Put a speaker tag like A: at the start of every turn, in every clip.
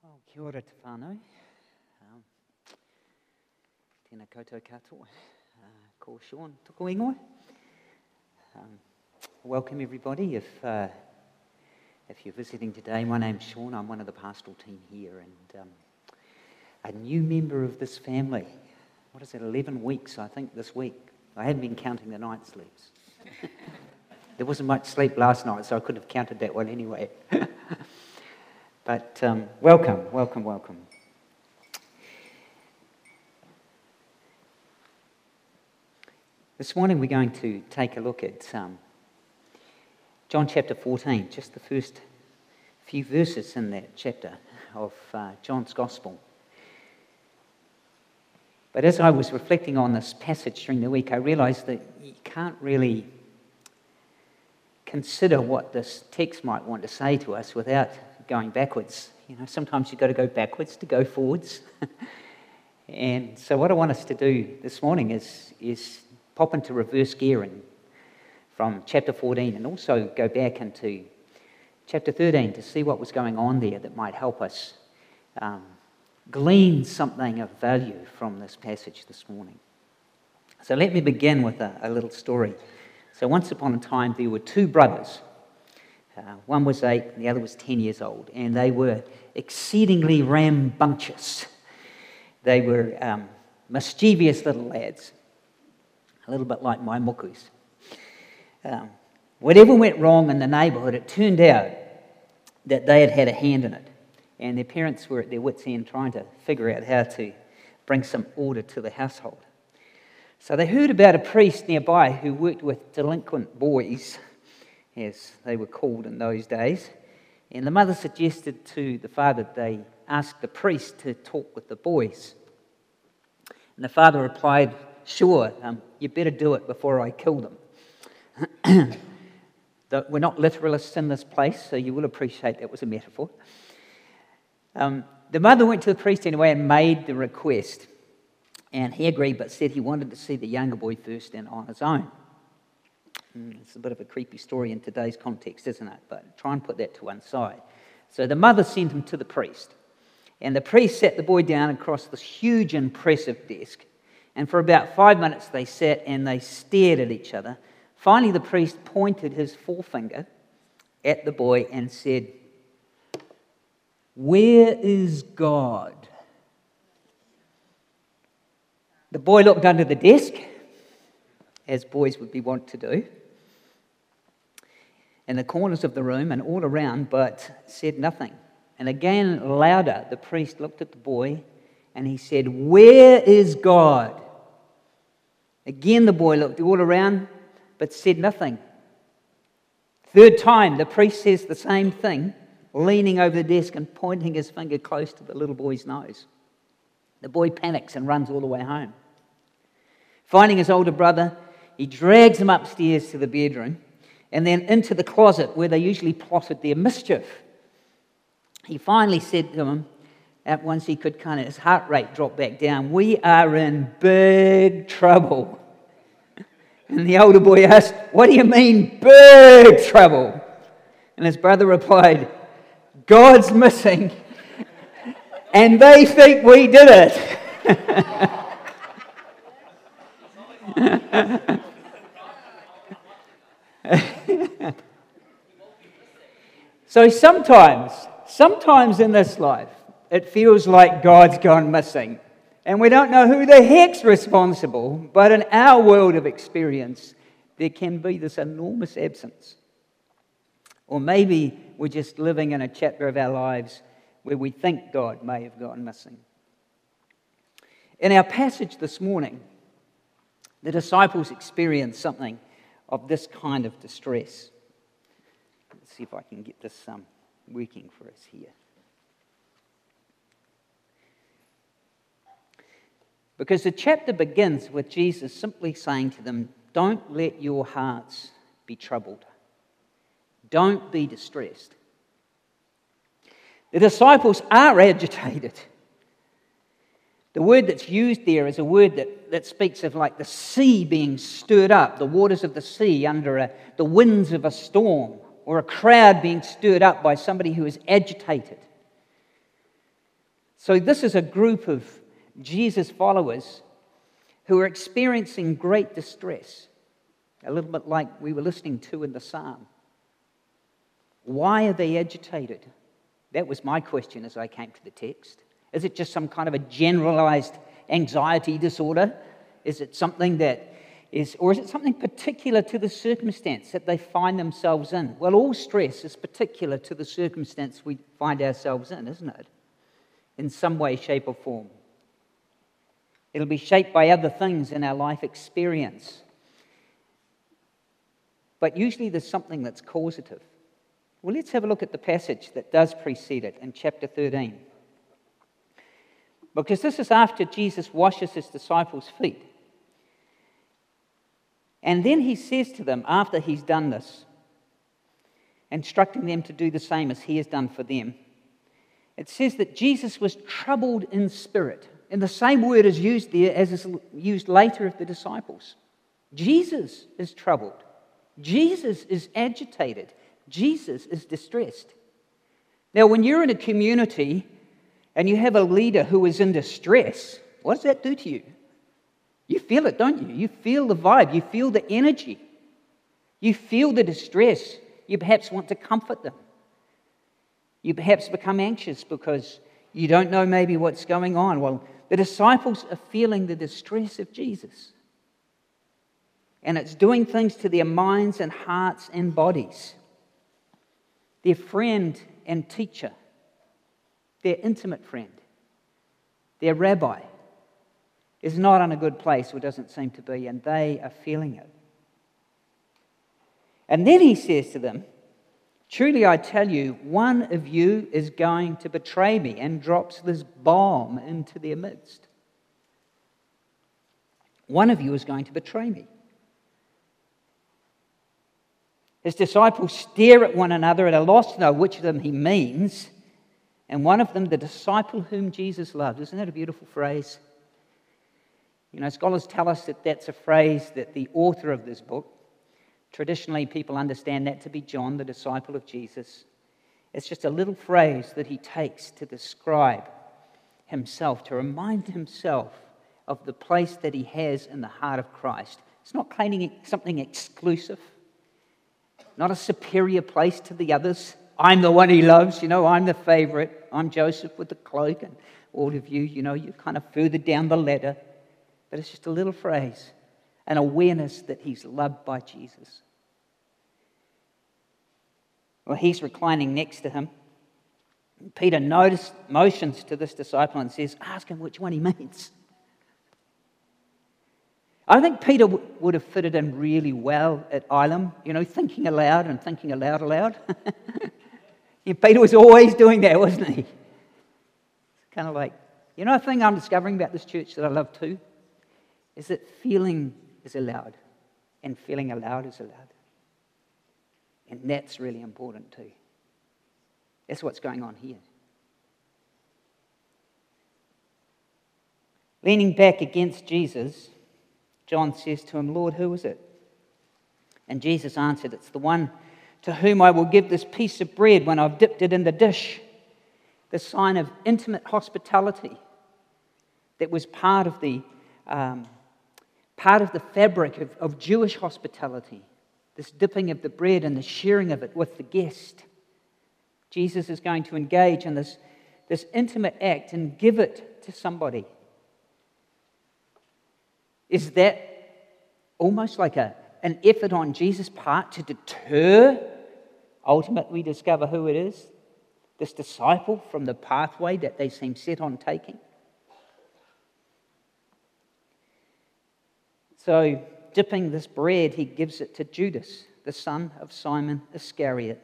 A: Kia ora te whānau. Tēnā koutou katoa. Ko Sean, toko ingoa. Welcome everybody. If you're visiting today, my name's Sean. I'm one of the pastoral team here and a new member of this family. What is it, 11 weeks I think this week. I haven't been counting the night sleeps. There wasn't much sleep last night, so I couldn't have counted that one anyway. But welcome. This morning we're going to take a look at John chapter 14, just the first few verses in that chapter of John's Gospel. But as I was reflecting on this passage during the week, I realised that you can't really consider what this text might want to say to us without going backwards. You know, sometimes you've got to go backwards to go forwards. And so what I want us to do this morning is pop into reverse gearing from chapter 14 and also go back into chapter 13 to see what was going on there that might help us glean something of value from this passage this morning. So let me begin with a little story. So once upon a time there were two brothers. One was 8 and the other was 10 years old, and they were exceedingly rambunctious. They were mischievous little lads, a little bit like my mukus. Whatever went wrong in the neighbourhood, it turned out that they had had a hand in it, and their parents were at their wits' end trying to figure out how to bring some order to the household. So they heard about a priest nearby who worked with delinquent boys, as they were called in those days, and the mother suggested to the father they ask the priest to talk with the boys. And the father replied, "Sure, you better do it before I kill them." We're not literalists in this place, so you will appreciate that was a metaphor. The mother went to the priest anyway and made the request, and he agreed but said he wanted to see the younger boy first and on his own. It's a bit of a creepy story in today's context, isn't it? But try and put that to one side. So the mother sent him to the priest, and the priest sat the boy down across this huge, impressive desk, and for about 5 minutes they sat and they stared at each other. Finally, the priest pointed his forefinger at the boy and said, "Where is God?" The boy looked under the desk, as boys would be wont to do, in the corners of the room and all around, but said nothing. And again, louder, the priest looked at the boy and he said, "Where is God?" Again, the boy looked all around, but said nothing. Third time, the priest says the same thing, leaning over the desk and pointing his finger close to the little boy's nose. The boy panics and runs all the way home. Finding his older brother, he drags him upstairs to the bedroom and then into the closet where they usually plotted their mischief. He finally said to him, once he could his heart rate dropped back down, "We are in big trouble." And the older boy asked, "What do you mean, big trouble?" And his brother replied, "God's missing, and they think we did it." So sometimes in this life, it feels like God's gone missing, and we don't know who the heck's responsible, but in our world of experience, there can be this enormous absence. Or maybe we're just living in a chapter of our lives where we think God may have gone missing. In our passage this morning, the disciples experienced something of this kind of distress. Let's see if I can get this working for us here. Because the chapter begins with Jesus simply saying to them, "Don't let your hearts be troubled. Don't be distressed." The disciples are agitated. The word that's used there is a word that speaks of like the sea being stirred up, the waters of the sea under the winds of a storm, or a crowd being stirred up by somebody who is agitated. So this is a group of Jesus followers who are experiencing great distress, a little bit like we were listening to in the psalm. Why are they agitated? That was my question as I came to the text. Is it just some kind of a generalized anxiety disorder? Is it something that is, or is it something particular to the circumstance that they find themselves in? Well, all stress is particular to the circumstance we find ourselves in, isn't it? In some way, shape, or form. It'll be shaped by other things in our life experience. But usually there's something that's causative. Well, let's have a look at the passage that does precede it in chapter 13. Because this is after Jesus washes his disciples' feet. And then he says to them, after he's done this, instructing them to do the same as he has done for them, it says that Jesus was troubled in spirit. And the same word is used there as is used later of the disciples. Jesus is troubled. Jesus is agitated. Jesus is distressed. Now, when you're in a community and you have a leader who is in distress, what does that do to you? You feel it, don't you? You feel the vibe. You feel the energy. You feel the distress. You perhaps want to comfort them. You perhaps become anxious because you don't know maybe what's going on. Well, the disciples are feeling the distress of Jesus. And it's doing things to their minds and hearts and bodies. Their friend and teacher, their intimate friend, their rabbi, is not in a good place, or doesn't seem to be, and they are feeling it. And then he says to them, "Truly I tell you, one of you is going to betray me," and drops this bomb into their midst. One of you is going to betray me. His disciples stare at one another at a loss to know which of them he means. And one of them, the disciple whom Jesus loved. Isn't that a beautiful phrase? You know, scholars tell us that that's a phrase that the author of this book, traditionally people understand that to be John, the disciple of Jesus. It's just a little phrase that he takes to describe himself, to remind himself of the place that he has in the heart of Christ. It's not claiming something exclusive, not a superior place to the others. I'm the one he loves, I'm the favorite. I'm Joseph with the cloak, and all of you, you're kind of further down the ladder. But it's just a little phrase, an awareness that he's loved by Jesus. Well, he's reclining next to him. Peter motions to this disciple and says, "Ask him which one he means." I think Peter would have fitted in really well at Elim, thinking aloud and thinking aloud. Peter was always doing that, wasn't he? It's kind of like, a thing I'm discovering about this church that I love too, is that feeling is allowed, and feeling aloud is allowed. And that's really important too. That's what's going on here. Leaning back against Jesus, John says to him, "Lord, who is it?" And Jesus answered, "It's the one to whom I will give this piece of bread when I've dipped it in the dish." The sign of intimate hospitality that was part of the fabric of Jewish hospitality. This dipping of the bread and the sharing of it with the guest. Jesus is going to engage in this intimate act and give it to somebody. Is that almost like an effort on Jesus' part to deter, ultimately discover who it is, this disciple, from the pathway that they seem set on taking? So, dipping this bread, he gives it to Judas, the son of Simon Iscariot.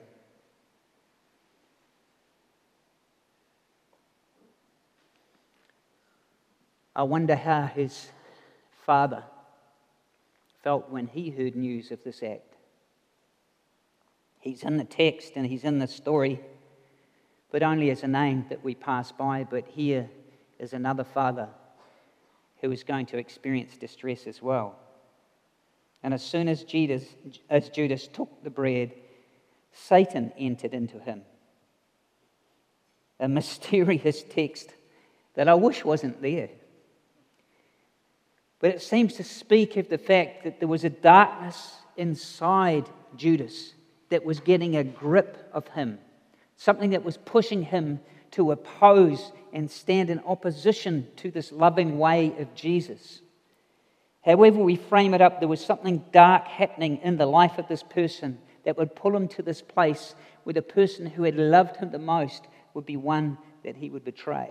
A: I wonder how his father felt when he heard news of this act. He's in the text and he's in the story, but only as a name that we pass by. But here is another father who is going to experience distress as well. And as soon as Judas took the bread, Satan entered into him. A mysterious text that I wish wasn't there. But it seems to speak of the fact that there was a darkness inside Judas that was getting a grip of him, something that was pushing him to oppose and stand in opposition to this loving way of Jesus. However we frame it up, there was something dark happening in the life of this person that would pull him to this place where the person who had loved him the most would be one that he would betray.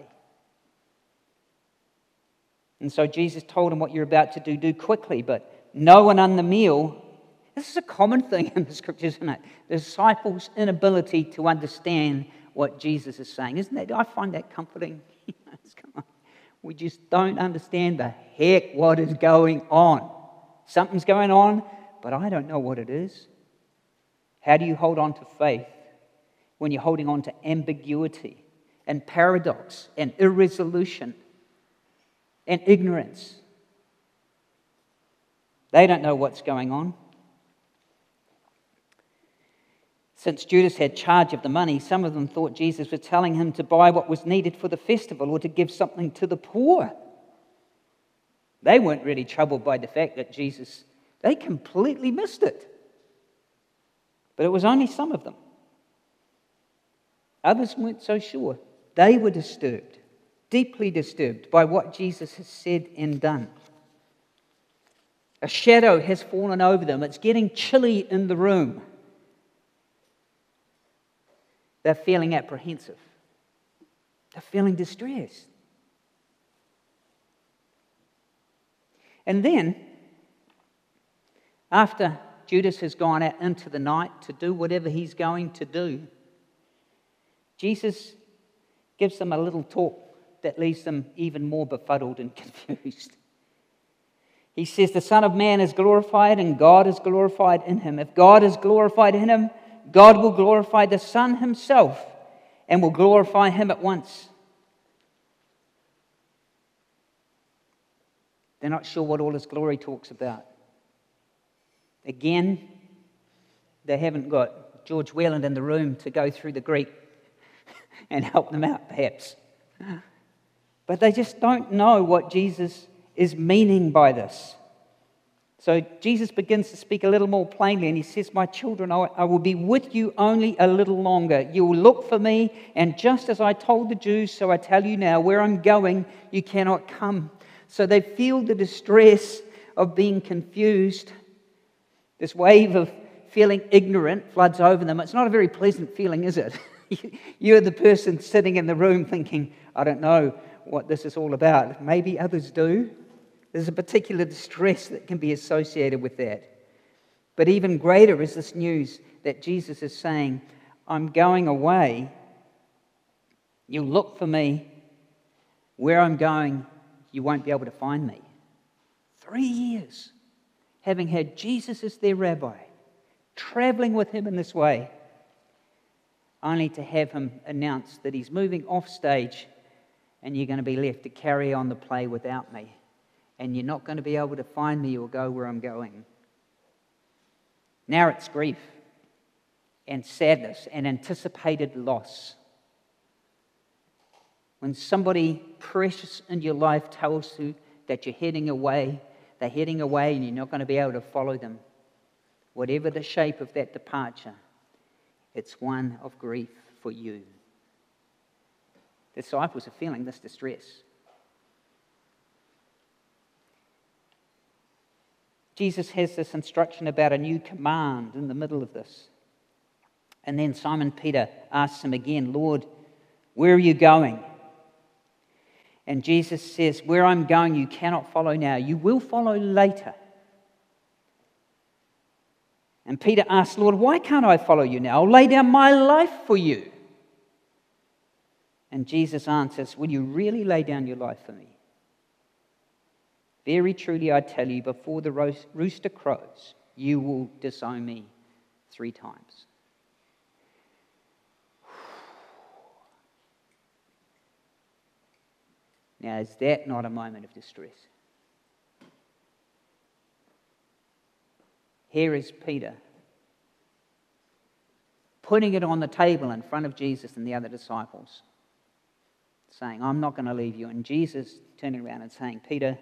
A: And so Jesus told him, what you're about to do quickly, but no one on the meal. This is a common thing in the scriptures, isn't it? The disciples' inability to understand what Jesus is saying. Isn't that? I find that comforting. We just don't understand the heck what is going on. Something's going on, but I don't know what it is. How do you hold on to faith when you're holding on to ambiguity and paradox and irresolution and ignorance? They don't know what's going on. Since Judas had charge of the money, some of them thought Jesus was telling him to buy what was needed for the festival or to give something to the poor. They weren't really troubled by the fact that they completely missed it. But it was only some of them. Others weren't so sure. They were disturbed, deeply disturbed by what Jesus has said and done. A shadow has fallen over them. It's getting chilly in the room. They're feeling apprehensive. They're feeling distressed. And then, after Judas has gone out into the night to do whatever he's going to do, Jesus gives them a little talk that leaves them even more befuddled and confused. He says, the Son of Man is glorified and God is glorified in him. If God is glorified in him, God will glorify the Son himself and will glorify him at once. They're not sure what all this glory talks about. Again, they haven't got George Whelan in the room to go through the Greek and help them out, perhaps. But they just don't know what Jesus is meaning by this. So Jesus begins to speak a little more plainly, and he says, my children, I will be with you only a little longer. You will look for me, and just as I told the Jews, so I tell you now, where I'm going, you cannot come. So they feel the distress of being confused. This wave of feeling ignorant floods over them. It's not a very pleasant feeling, is it? You're the person sitting in the room thinking, I don't know what this is all about. Maybe others do. There's a particular distress that can be associated with that. But even greater is this news that Jesus is saying, I'm going away. You look for me. Where I'm going, you won't be able to find me. 3 years having had Jesus as their rabbi, traveling with him in this way, only to have him announce that he's moving off stage and you're going to be left to carry on the play without me. And you're not going to be able to find me or go where I'm going. Now it's grief and sadness and anticipated loss. When somebody precious in your life tells you that you're heading away, they're heading away and you're not going to be able to follow them, whatever the shape of that departure, it's one of grief for you. The disciples are feeling this distress. Jesus has this instruction about a new command in the middle of this. And then Simon Peter asks him again, Lord, where are you going? And Jesus says, where I'm going you cannot follow now. You will follow later. And Peter asks, Lord, why can't I follow you now? I'll lay down my life for you. And Jesus answers, will you really lay down your life for me? Very truly I tell you, before the rooster crows, you will disown me 3 times. Now, is that not a moment of distress? Here is Peter putting it on the table in front of Jesus and the other disciples. saying, I'm not going to leave you. And Jesus turning around and saying, Peter,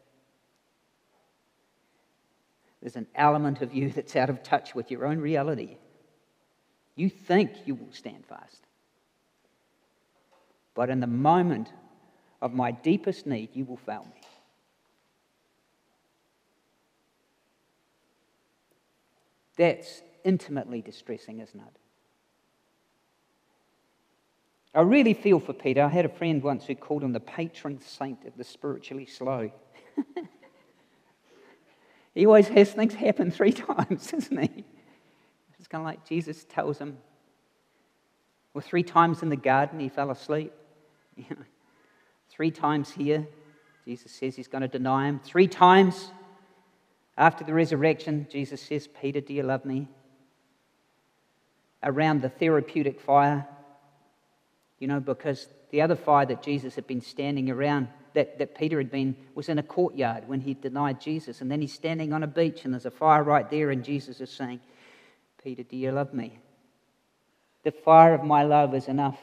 A: there's an element of you that's out of touch with your own reality. You think you will stand fast. But in the moment of my deepest need, you will fail me. That's intimately distressing, isn't it? I really feel for Peter. I had a friend once who called him the patron saint of the spiritually slow. He always has things happen 3 times, doesn't he? It's kind of like Jesus tells him, well, 3 times in the garden he fell asleep. 3 times here, Jesus says he's going to deny him. 3 times after the resurrection, Jesus says, Peter, do you love me? Around the therapeutic fire, because the other fire that Jesus had been standing around, that Peter had been, was in a courtyard when he denied Jesus. And then he's standing on a beach and there's a fire right there and Jesus is saying, Peter, do you love me? The fire of my love is enough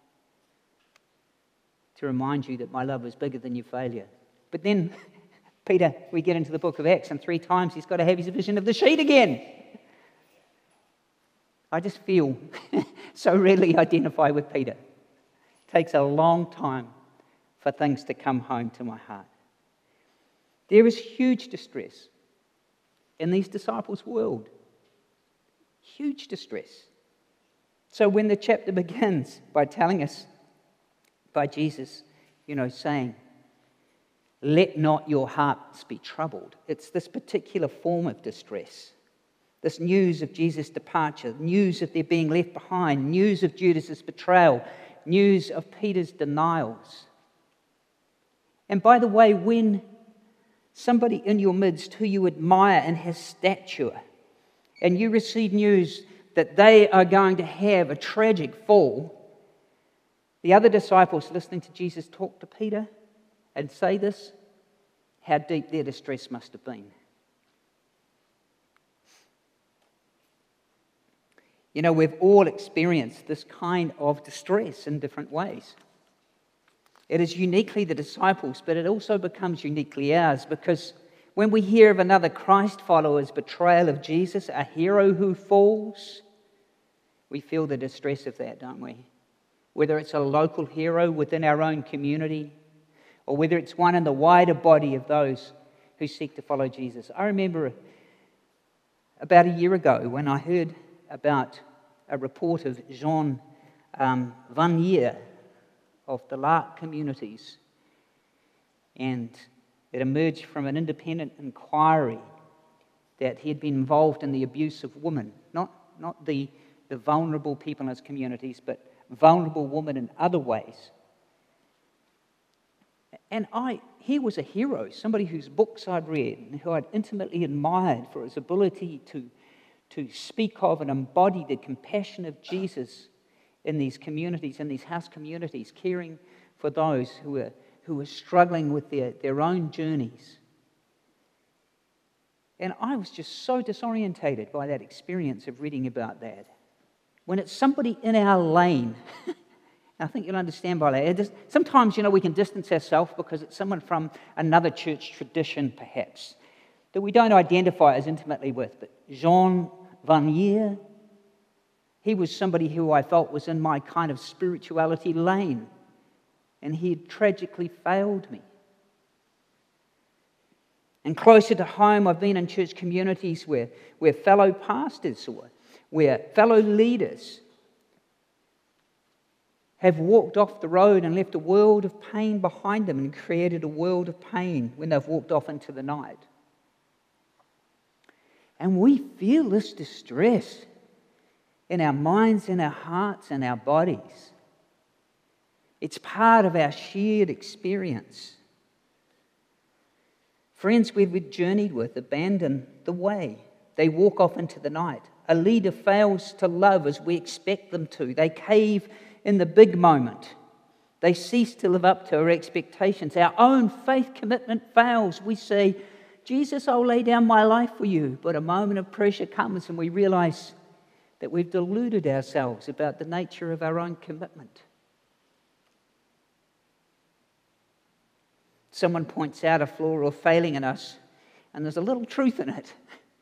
A: to remind you that my love is bigger than your failure. But then, Peter, we get into the book of Acts, and 3 times he's got to have his vision of the sheet again. I just feel so readily identify with Peter. It takes a long time for things to come home to my heart. There is huge distress in these disciples' world. Huge distress. So when the chapter begins by telling us, by Jesus, saying, let not your hearts be troubled. It's this particular form of distress. This news of Jesus' departure, news of their being left behind, news of Judas' betrayal, news of Peter's denials. And by the way, when somebody in your midst who you admire and has stature, and you receive news that they are going to have a tragic fall, the other disciples listening to Jesus talk to Peter and say this, how deep their distress must have been. We've all experienced this kind of distress in different ways. It is uniquely the disciples, but it also becomes uniquely ours, because when we hear of another Christ follower's betrayal of Jesus, a hero who falls, we feel the distress of that, don't we? Whether it's a local hero within our own community, or whether it's one in the wider body of those who seek to follow Jesus. I remember about a year ago when I heard about a report of Jean Vanier of the Lark communities, and it emerged from an independent inquiry that he had been involved in the abuse of women, not the vulnerable people in his communities, but vulnerable women in other ways. And he was a hero, somebody whose books I'd read and who I'd intimately admired for his ability to speak of and embody the compassion of Jesus in these communities, in these house communities, caring for those who were struggling with their own journeys. And I was just so disorientated by that experience of reading about that. When it's somebody in our lane, I think you'll understand by that. Sometimes, we can distance ourselves because it's someone from another church tradition, perhaps, that we don't identify as intimately with. But Jean Vanier, he was somebody who I felt was in my kind of spirituality lane, and he had tragically failed me. And closer to home, I've been in church communities where fellow pastors or where fellow leaders have walked off the road and left a world of pain behind them and created a world of pain when they've walked off into the night. And we feel this distress in our minds, in our hearts, and our bodies. It's part of our shared experience. Friends we've journeyed with abandon the way. They walk off into the night. A leader fails to love as we expect them to. They cave in the big moment. They cease to live up to our expectations. Our own faith commitment fails. We say, Jesus, I'll lay down my life for you. But a moment of pressure comes and we realize that we've deluded ourselves about the nature of our own commitment. Someone points out a flaw or failing in us, and there's a little truth in it.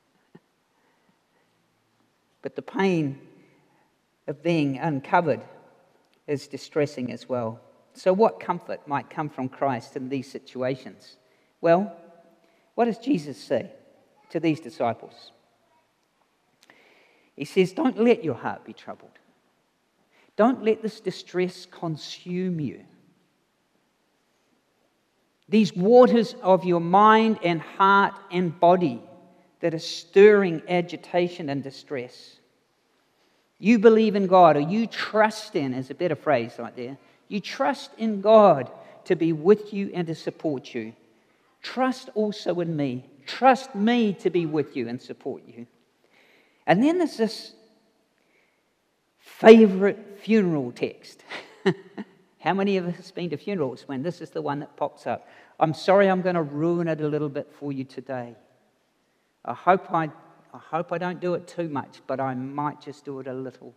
A: But the pain of being uncovered is distressing as well. So what comfort might come from Christ in these situations? Well, what does Jesus say to these disciples? He says, don't let your heart be troubled. Don't let this distress consume you. These waters of your mind and heart and body that are stirring agitation and distress. You believe in God, or you trust in, is a better phrase right there. You trust in God to be with you and to support you. Trust also in me. Trust me to be with you and support you. And then there's this favorite funeral text. How many of us have been to funerals when this is the one that pops up? I'm sorry, I'm going to ruin it a little bit for you today. I hope I don't do it too much, but I might just do it a little.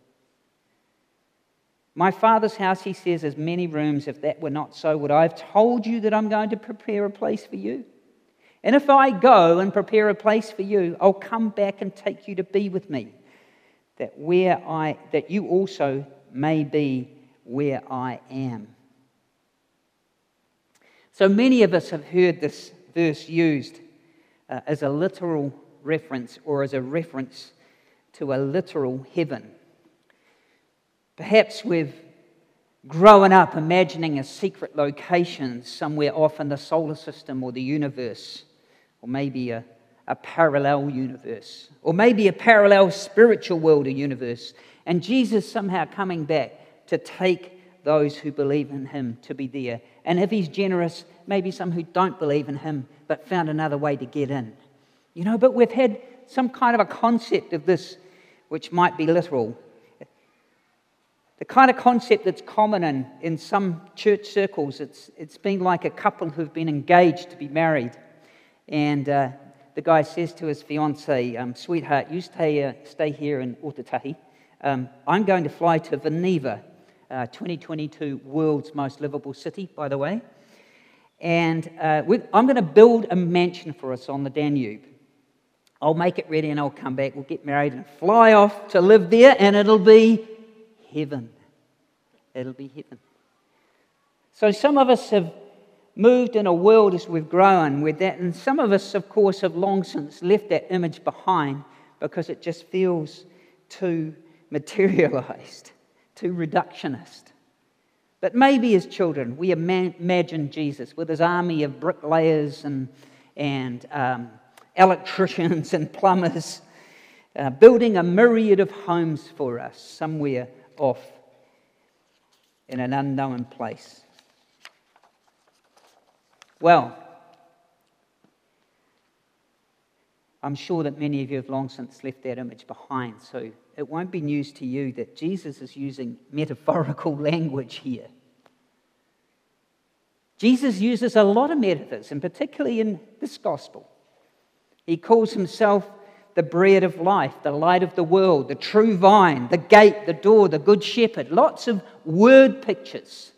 A: My Father's house, he says, has many rooms. If that were not so, would I have told you that I'm going to prepare a place for you? And if I go and prepare a place for you, I'll come back and take you to be with me, that you also may be where I am. So many of us have heard this verse used as a literal reference, or as a reference to a literal heaven. Perhaps we've grown up imagining a secret location somewhere off in the solar system or the universe, or maybe a parallel universe, or maybe a parallel spiritual world or universe, and Jesus somehow coming back to take those who believe in him to be there. And if he's generous, maybe some who don't believe in him but found another way to get in. But we've had some kind of a concept of this which might be literal. The kind of concept that's common in some church circles, it's been like a couple who've been engaged to be married. And the guy says to his fiancée, sweetheart, you stay here in Otatahi. I'm going to fly to Geneva, 2022 world's most livable city, by the way. And I'm going to build a mansion for us on the Danube. I'll make it ready and I'll come back. We'll get married and fly off to live there, and it'll be heaven. It'll be heaven. So some of us have moved in a world as we've grown with that, and some of us, of course, have long since left that image behind because it just feels too materialized, too reductionist. But maybe as children, we imagine Jesus with his army of bricklayers and electricians and plumbers, building a myriad of homes for us somewhere off in an unknown place. Well, I'm sure that many of you have long since left that image behind, so it won't be news to you that Jesus is using metaphorical language here. Jesus uses a lot of metaphors, and particularly in this gospel. He calls himself the bread of life, the light of the world, the true vine, the gate, the door, the good shepherd. Lots of word pictures.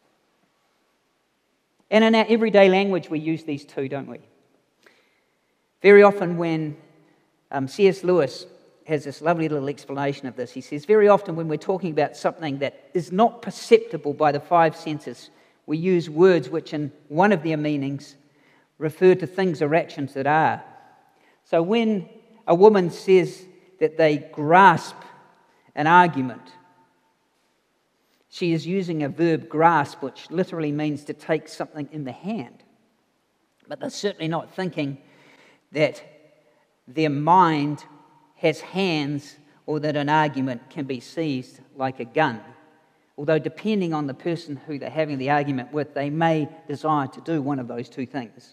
A: And in our everyday language, we use these too, don't we? Very often when C.S. Lewis has this lovely little explanation of this, he says, very often when we're talking about something that is not perceptible by the five senses, we use words which in one of their meanings refer to things or actions that are. So when a woman says that they grasp an argument, she is using a verb grasp, which literally means to take something in the hand. But they're certainly not thinking that their mind has hands or that an argument can be seized like a gun. Although depending on the person who they're having the argument with, they may desire to do one of those two things.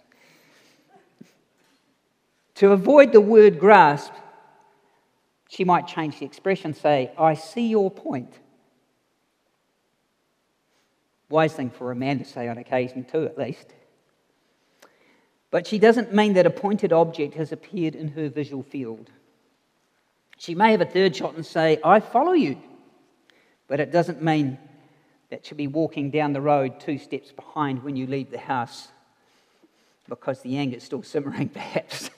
A: To avoid the word grasp, she might change the expression, say, I see your point. Wise thing for a man to say on occasion too, at least. But she doesn't mean that a pointed object has appeared in her visual field. She may have a third shot and say, I follow you. But it doesn't mean that she'll be walking down the road 2 steps behind when you leave the house because the anger's still simmering, perhaps.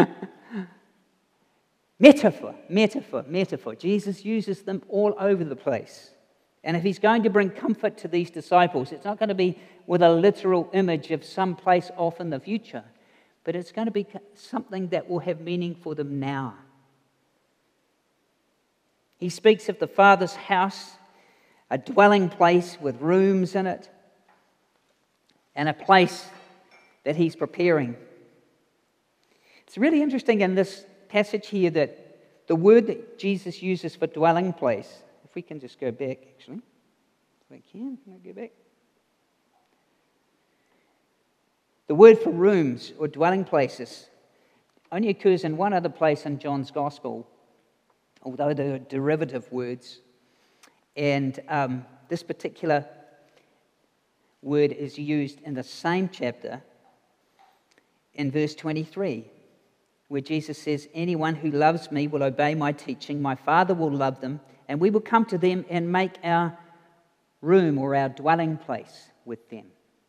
A: Metaphor. Jesus uses them all over the place. And if he's going to bring comfort to these disciples, it's not going to be with a literal image of some place off in the future, but it's going to be something that will have meaning for them now. He speaks of the Father's house, a dwelling place with rooms in it, and a place that he's preparing. It's really interesting in this passage here that the word that Jesus uses for dwelling place, if we can just go back, actually. If I can I go back? The word for rooms or dwelling places only occurs in one other place in John's Gospel, although they are derivative words. And this particular word is used in the same chapter in verse 23, where Jesus says, anyone who loves me will obey my teaching. My Father will love them, and we will come to them and make our room or our dwelling place with them.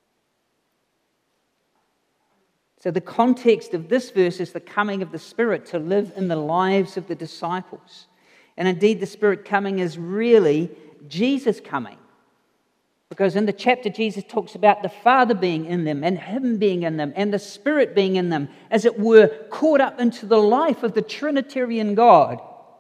A: So the context of this verse is the coming of the Spirit to live in the lives of the disciples. And indeed, the Spirit coming is really Jesus coming. Because in the chapter, Jesus talks about the Father being in them and Him being in them and the Spirit being in them, as it were, caught up into the life of the Trinitarian God.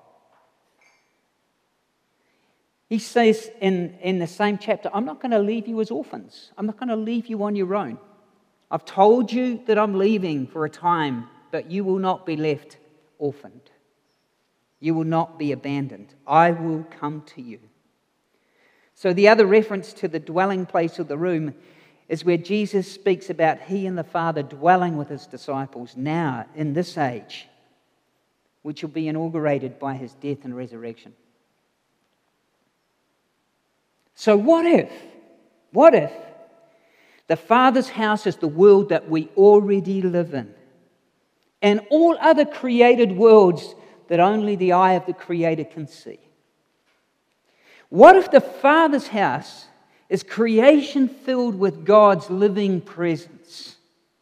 A: He says in the same chapter, I'm not going to leave you as orphans. I'm not going to leave you on your own. I've told you that I'm leaving for a time, but you will not be left orphaned. You will not be abandoned. I will come to you. So the other reference to the dwelling place of the room is where Jesus speaks about He and the Father dwelling with His disciples now in this age, which will be inaugurated by His death and resurrection. So what if the Father's house is the world that we already live in, and all other created worlds that only the eye of the Creator can see? What if the Father's house is creation filled with God's living presence?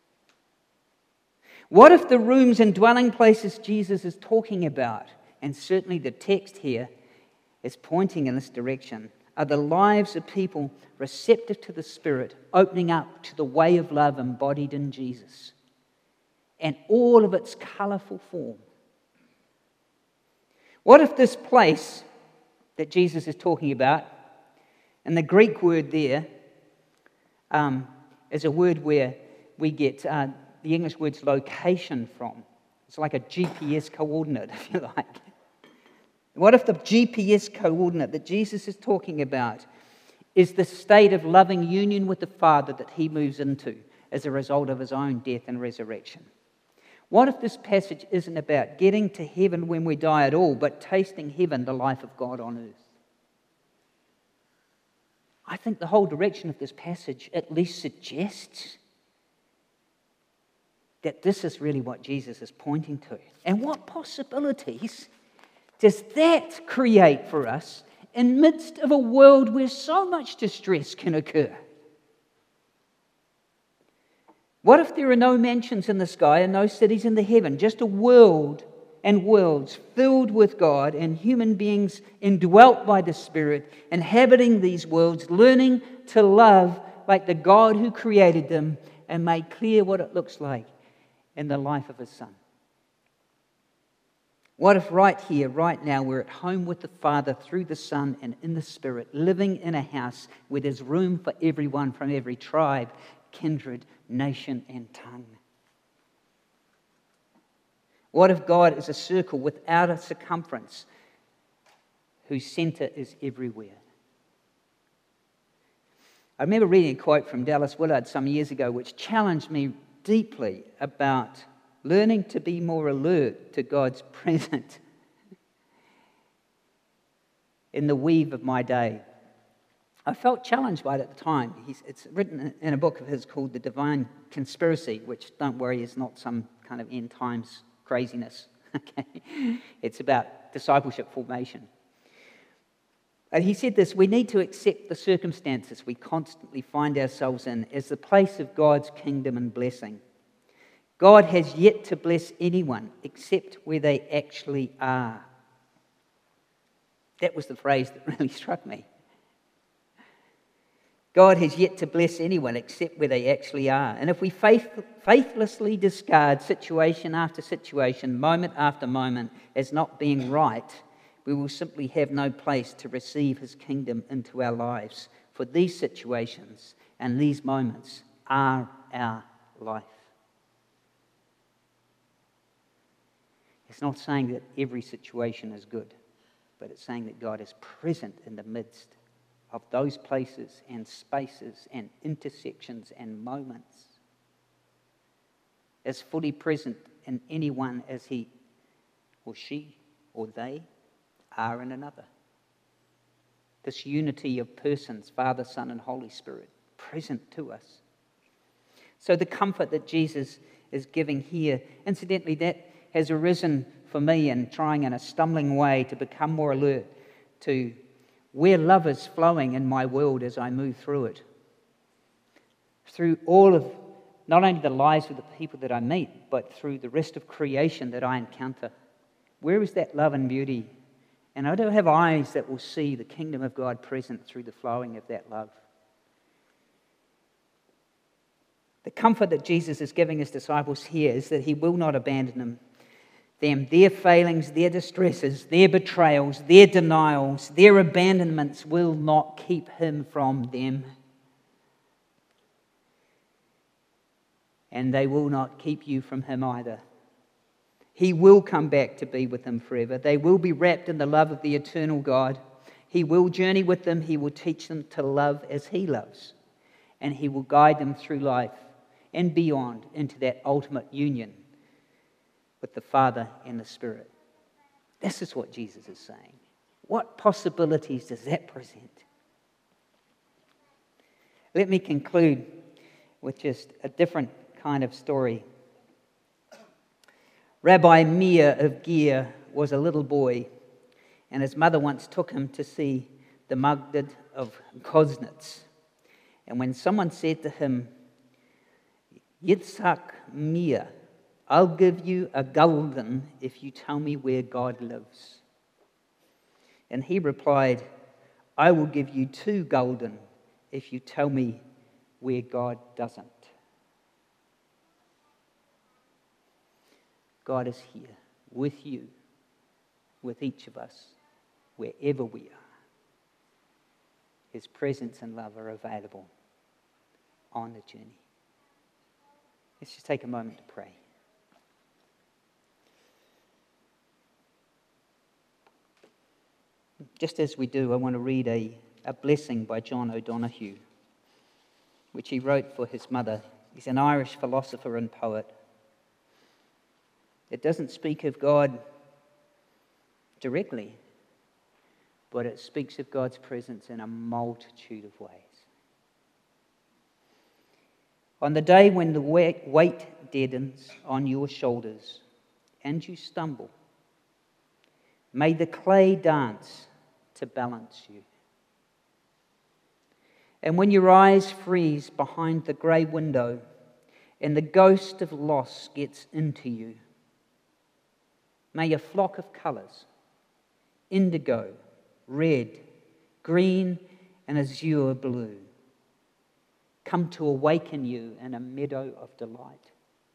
A: What if the rooms and dwelling places Jesus is talking about, and certainly the text here is pointing in this direction, are the lives of people receptive to the Spirit, opening up to the way of love embodied in Jesus, and all of its colourful form? What if this place that Jesus is talking about, and the Greek word there is a word where we get the English word's location from. It's like a GPS coordinate, if you like. What if the GPS coordinate that Jesus is talking about is the state of loving union with the Father that He moves into as a result of His own death and resurrection? What if this passage isn't about getting to heaven when we die at all, but tasting heaven, the life of God on earth? I think the whole direction of this passage at least suggests that this is really what Jesus is pointing to. And what possibilities does that create for us in midst of a world where so much distress can occur? What if there are no mansions in the sky and no cities in the heaven, just a world and worlds filled with God and human beings indwelt by the Spirit, inhabiting these worlds, learning to love like the God who created them and made clear what it looks like in the life of His Son? What if right here, right now, we're at home with the Father through the Son and in the Spirit, living in a house where there's room for everyone from every tribe, kindred, nation, and tongue? What if God is a circle without a circumference, whose center is everywhere? I remember reading a quote from Dallas Willard some years ago which challenged me deeply about learning to be more alert to God's presence in the weave of my day. I felt challenged by it at the time. It's written in a book of his called The Divine Conspiracy, which, don't worry, is not some kind of end times craziness. Okay? It's about discipleship formation. And he said this: we need to accept the circumstances we constantly find ourselves in as the place of God's kingdom and blessing. God has yet to bless anyone except where they actually are. That was the phrase that really struck me. God has yet to bless anyone except where they actually are. And if we faithlessly discard situation after situation, moment after moment, as not being right, we will simply have no place to receive His kingdom into our lives. For these situations and these moments are our life. It's not saying that every situation is good, but it's saying that God is present in the midst of those places and spaces and intersections and moments, as fully present in anyone as he or she or they are in another. This unity of persons, Father, Son, and Holy Spirit, present to us. So the comfort that Jesus is giving here, incidentally, that has arisen for me in trying in a stumbling way to become more alert to where love is flowing in my world as I move through it. Through all of not only the lives of the people that I meet, but through the rest of creation that I encounter. Where is that love and beauty? And I don't have eyes that will see the kingdom of God present through the flowing of that love. The comfort that Jesus is giving His disciples here is that He will not abandon them. Their failings, their distresses, their betrayals, their denials, their abandonments will not keep Him from them. And they will not keep you from Him either. He will come back to be with them forever. They will be wrapped in the love of the eternal God. He will journey with them. He will teach them to love as He loves. And He will guide them through life and beyond into that ultimate union with the Father and the Spirit. This is what Jesus is saying. What possibilities does that present? Let me conclude with just a different kind of story. Rabbi Meir of Ger was a little boy, and his mother once took him to see the Magid of Koznitz. And when someone said to him, Yitzhak Meir, I'll give you a gulden if you tell me where God lives. And he replied, I will give you 2 gulden if you tell me where God doesn't. God is here with you, with each of us, wherever we are. His presence and love are available on the journey. Let's just take a moment to pray. Just as we do, I want to read a blessing by John O'Donoghue, which he wrote for his mother. He's an Irish philosopher and poet. It doesn't speak of God directly, but it speaks of God's presence in a multitude of ways. On the day when the weight deadens on your shoulders and you stumble, may the clay dance to balance you. And when your eyes freeze behind the grey window and the ghost of loss gets into you, may a flock of colours, indigo, red, green and azure blue, come to awaken you in a meadow of delight.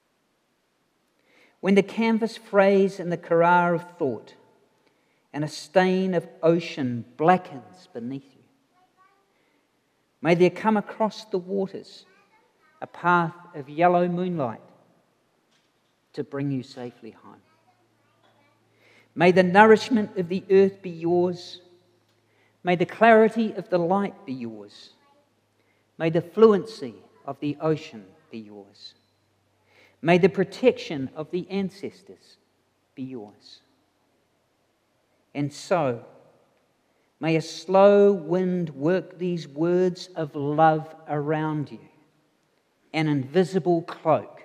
A: When the canvas frays in the curragh of thought and a stain of ocean blackens beneath you, may there come across the waters a path of yellow moonlight to bring you safely home. May the nourishment of the earth be yours. May the clarity of the light be yours. May the fluency of the ocean be yours. May the protection of the ancestors be yours. And so, may a slow wind work these words of love around you, an invisible cloak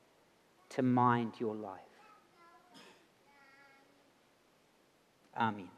A: to mind your life. Amen.